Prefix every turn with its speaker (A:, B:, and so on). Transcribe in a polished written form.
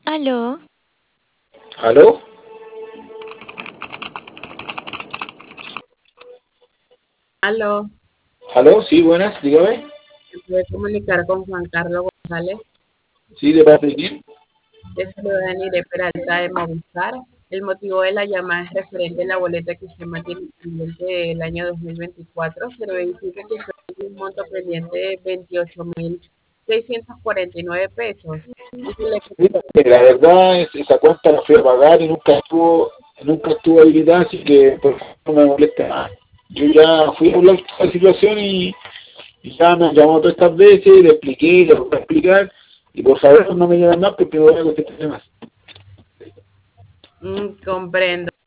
A: Aló,
B: ¿Aló?
C: Aló,
B: ¿Aló? Sí, buenas, dígame.
C: ¿me puede comunicar con Juan Carlos González,
B: Sí, ¿de parte de quién?
C: de Ciudadanía Peralta de Movistar? El motivo de la llamada es referente a la boleta que usted mantiene pendiente del año 2024. Se lo verifica que usted tiene un monto pendiente de 28.649 pesos. Y se le
B: Mira, la verdad es esa cuenta la fui a pagar y nunca estuvo habilitada, así que por favor no me moleste más. Yo ya fui a hablar de esta situación y ya me han llamado todas estas veces, le expliqué, le voy a explicar, y por favor no me llamen más porque me voy a contestar más.
C: comprendo.